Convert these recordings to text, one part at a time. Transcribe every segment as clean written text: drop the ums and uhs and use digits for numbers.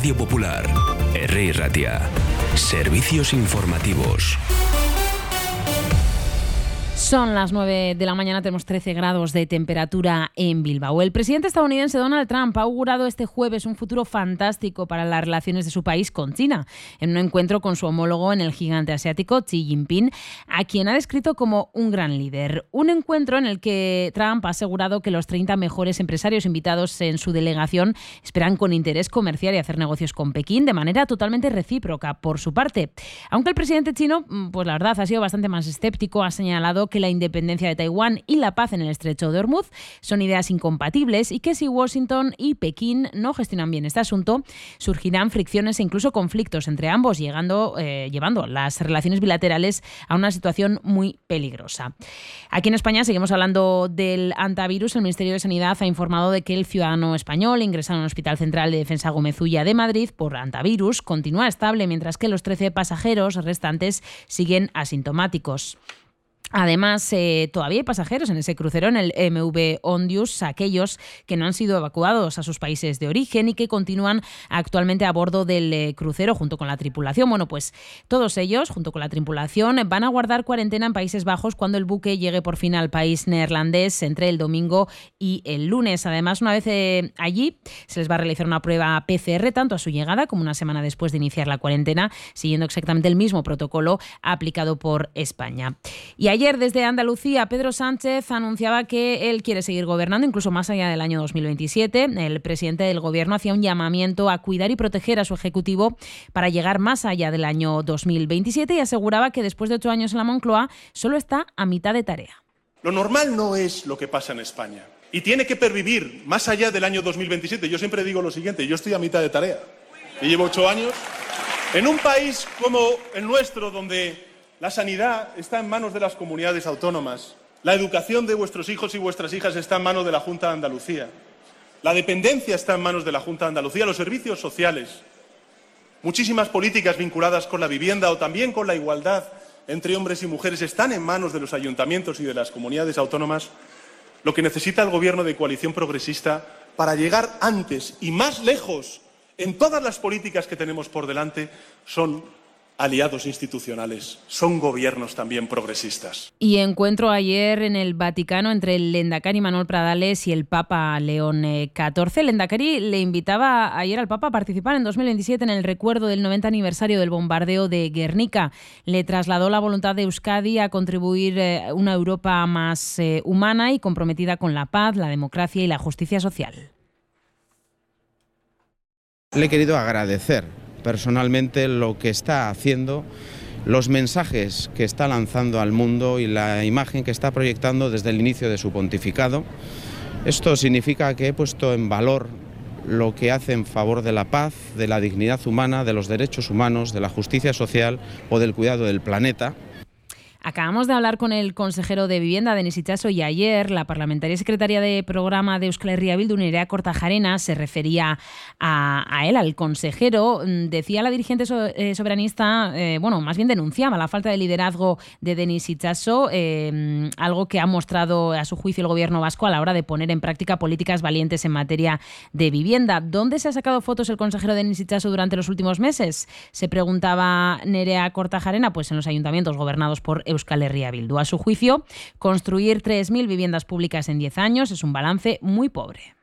Radio Popular, Herri Ratia. Servicios informativos. Son las 9 de la mañana, tenemos 13 grados de temperatura en Bilbao. El presidente estadounidense Donald Trump ha augurado este jueves un futuro fantástico para las relaciones de su país con China, en un encuentro con su homólogo en el gigante asiático, Xi Jinping, a quien ha descrito como un gran líder. Un encuentro en el que Trump ha asegurado que los 30 mejores empresarios invitados en su delegación esperan con interés comerciar y hacer negocios con Pekín de manera totalmente recíproca por su parte. Aunque el presidente chino, pues la verdad, ha sido bastante más escéptico, ha señalado que la independencia de Taiwán y la paz en el estrecho de Hormuz son ideas incompatibles y que si Washington y Pekín no gestionan bien este asunto, surgirán fricciones e incluso conflictos entre ambos, llevando las relaciones bilaterales a una situación muy peligrosa. Aquí en España seguimos hablando del antivirus. El Ministerio de Sanidad ha informado de que el ciudadano español ingresado en el Hospital Central de Defensa Gómez Ulla de Madrid por antivirus continúa estable, mientras que los 13 pasajeros restantes siguen asintomáticos. Además, todavía hay pasajeros en ese crucero, en el MV Ondius, aquellos que no han sido evacuados a sus países de origen y que continúan actualmente a bordo del crucero junto con la tripulación. Bueno, pues todos ellos, junto con la tripulación, van a guardar cuarentena en Países Bajos cuando el buque llegue por fin al país neerlandés entre el domingo y el lunes. Además, una vez allí, se les va a realizar una prueba PCR tanto a su llegada como una semana después de iniciar la cuarentena, siguiendo exactamente el mismo protocolo aplicado por España. Y ayer, desde Andalucía, Pedro Sánchez anunciaba que él quiere seguir gobernando incluso más allá del año 2027. El presidente del Gobierno hacía un llamamiento a cuidar y proteger a su Ejecutivo para llegar más allá del año 2027 y aseguraba que después de 8 años en la Moncloa solo está a mitad de tarea. Lo normal no es lo que pasa en España y tiene que pervivir más allá del año 2027. Yo siempre digo lo siguiente, yo estoy a mitad de tarea y llevo 8 años en un país como el nuestro, donde la sanidad está en manos de las comunidades autónomas. La educación de vuestros hijos y vuestras hijas está en manos de la Junta de Andalucía. La dependencia está en manos de la Junta de Andalucía. Los servicios sociales. Muchísimas políticas vinculadas con la vivienda o también con la igualdad entre hombres y mujeres están en manos de los ayuntamientos y de las comunidades autónomas. Lo que necesita el Gobierno de coalición progresista para llegar antes y más lejos en todas las políticas que tenemos por delante son aliados institucionales, son gobiernos también progresistas. Y encuentro ayer en el Vaticano entre el Lehendakari Manuel Pradales y el Papa León XIV. El Lehendakari le invitaba ayer al Papa a participar en 2027 en el recuerdo del 90 aniversario del bombardeo de Guernica. Le trasladó la voluntad de Euskadi a contribuir a una Europa más humana y comprometida con la paz, la democracia y la justicia social. Le he querido agradecer personalmente lo que está haciendo, los mensajes que está lanzando al mundo y la imagen que está proyectando desde el inicio de su pontificado. Esto significa que he puesto en valor lo que hace en favor de la paz, de la dignidad humana, de los derechos humanos, de la justicia social o del cuidado del planeta. Acabamos de hablar con el consejero de Vivienda, Denis Itxaso, y ayer la parlamentaria secretaria de programa de Euskal Herria Bildu, Nerea Kortajarena, se refería a él, al consejero. Decía la dirigente soberanista, más bien denunciaba la falta de liderazgo de Denis Itxaso, algo que ha mostrado a su juicio el gobierno vasco a la hora de poner en práctica políticas valientes en materia de vivienda. ¿Dónde se ha sacado fotos el consejero Denis Itxaso durante los últimos meses? Se preguntaba Nerea Kortajarena, pues en los ayuntamientos gobernados por Euskal Herria Bildu. A su juicio, construir 3.000 viviendas públicas en 10 años es un balance muy pobre.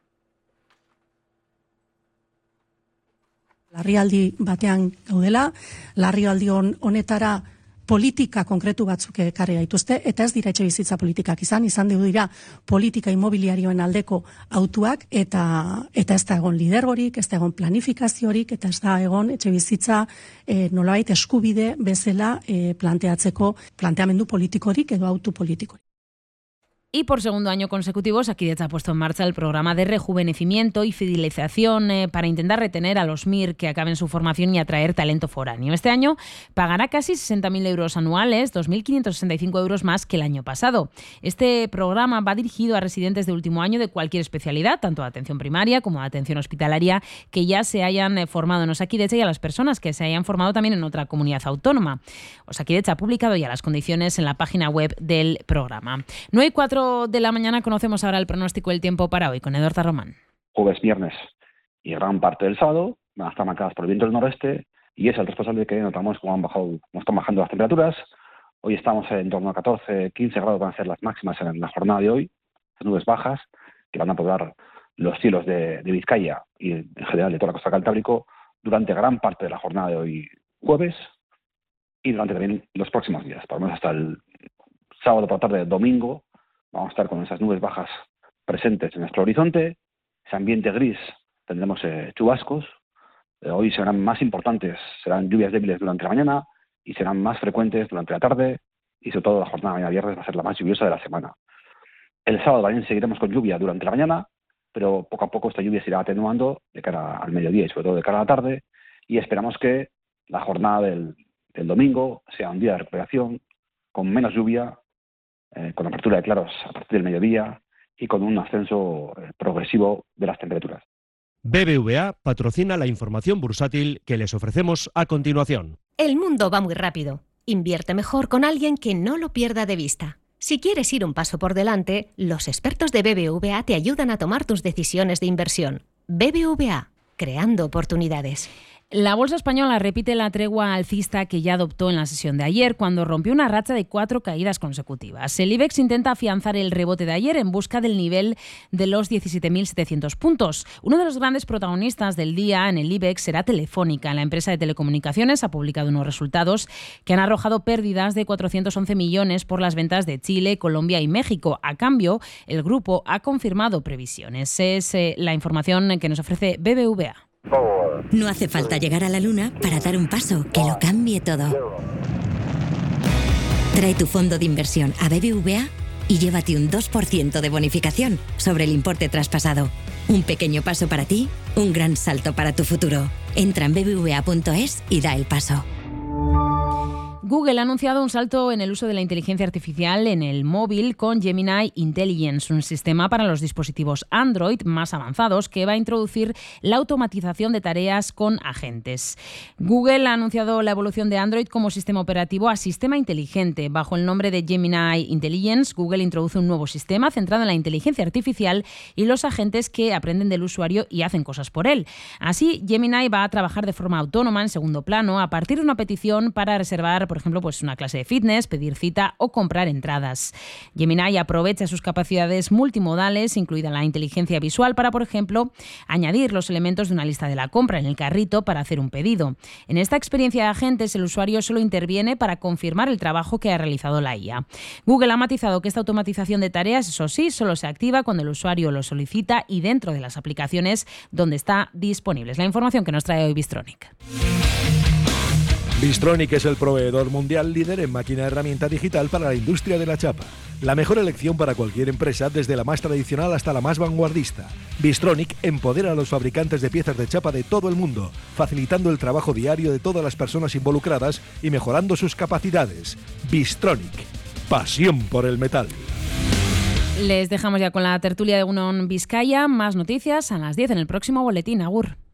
Larrialdi batean gaudela, larrialdi honetara politika konkretu batzuk ekarri gaituzte, eta ez dira etxebizitza politikak izan dira politika inmobiliarioen aldeko autuak, eta ez da egon lidergorik, ez da egon planifikaziorik, eta ez da egon etxebizitza nolabait eskubide bezala planteatzeko planteamendu politikorik edo autu politikorik. Y por segundo año consecutivo, Osakidetza ha puesto en marcha el programa de rejuvenecimiento y fidelización para intentar retener a los MIR que acaben su formación y atraer talento foráneo. Este año pagará casi 60.000 euros anuales, 2.565 euros más que el año pasado. Este programa va dirigido a residentes de último año de cualquier especialidad, tanto de atención primaria como de atención hospitalaria, que ya se hayan formado en Osakidetza, y a las personas que se hayan formado también en otra comunidad autónoma. Osakidetza ha publicado ya las condiciones en la página web del programa. 9:04 de la mañana conocemos ahora el pronóstico del tiempo para hoy con Eduardo Román. Jueves, viernes y gran parte del sábado, van a estar marcadas por el viento del noroeste y es el responsable de que notamos cómo están bajando las temperaturas. Hoy estamos en torno a 14, 15 grados, van a ser las máximas en la jornada de hoy, las nubes bajas que van a poblar los cielos de Vizcaya y en general de toda la costa Cantábrico durante gran parte de la jornada de hoy jueves y durante también los próximos días, por lo menos hasta el sábado por la tarde, domingo, vamos a estar con esas nubes bajas presentes en nuestro horizonte, ese ambiente gris, tendremos chubascos, hoy serán más importantes, serán lluvias débiles durante la mañana y serán más frecuentes durante la tarde y sobre todo la jornada de mañana viernes va a ser la más lluviosa de la semana. El sábado también seguiremos con lluvia durante la mañana, pero poco a poco esta lluvia se irá atenuando de cara al mediodía y sobre todo de cara a la tarde y esperamos que la jornada del domingo sea un día de recuperación con menos lluvia, con apertura de claros a partir del mediodía y con un ascenso progresivo de las temperaturas. BBVA patrocina la información bursátil que les ofrecemos a continuación. El mundo va muy rápido. Invierte mejor con alguien que no lo pierda de vista. Si quieres ir un paso por delante, los expertos de BBVA te ayudan a tomar tus decisiones de inversión. BBVA, creando oportunidades. La bolsa española repite la tregua alcista que ya adoptó en la sesión de ayer, cuando rompió una racha de 4 caídas consecutivas. El IBEX intenta afianzar el rebote de ayer en busca del nivel de los 17.700 puntos. Uno de los grandes protagonistas del día en el IBEX será Telefónica. La empresa de telecomunicaciones ha publicado unos resultados que han arrojado pérdidas de 411 millones por las ventas de Chile, Colombia y México. A cambio, el grupo ha confirmado previsiones. Es la información que nos ofrece BBVA. No hace falta llegar a la luna para dar un paso que lo cambie todo. Trae tu fondo de inversión a BBVA y llévate un 2% de bonificación sobre el importe traspasado. Un pequeño paso para ti, un gran salto para tu futuro. Entra en bbva.es y da el paso. Google ha anunciado un salto en el uso de la inteligencia artificial en el móvil con Gemini Intelligence, un sistema para los dispositivos Android más avanzados que va a introducir la automatización de tareas con agentes. Google ha anunciado la evolución de Android como sistema operativo a sistema inteligente. Bajo el nombre de Gemini Intelligence, Google introduce un nuevo sistema centrado en la inteligencia artificial y los agentes que aprenden del usuario y hacen cosas por él. Así, Gemini va a trabajar de forma autónoma en segundo plano a partir de una petición para reservar, por ejemplo, una clase de fitness, pedir cita o comprar entradas. Gemini aprovecha sus capacidades multimodales, incluida la inteligencia visual, para, por ejemplo, añadir los elementos de una lista de la compra en el carrito para hacer un pedido. En esta experiencia de agentes, el usuario solo interviene para confirmar el trabajo que ha realizado la IA. Google ha matizado que esta automatización de tareas, eso sí, solo se activa cuando el usuario lo solicita y dentro de las aplicaciones donde está disponible. Es la información que nos trae hoy Bystronic. Bystronic es el proveedor mundial líder en máquina herramienta digital para la industria de la chapa. La mejor elección para cualquier empresa, desde la más tradicional hasta la más vanguardista. Bystronic empodera a los fabricantes de piezas de chapa de todo el mundo, facilitando el trabajo diario de todas las personas involucradas y mejorando sus capacidades. Bystronic, pasión por el metal. Les dejamos ya con la tertulia de Egunon Vizcaya. Más noticias a las 10 en el próximo boletín. Agur.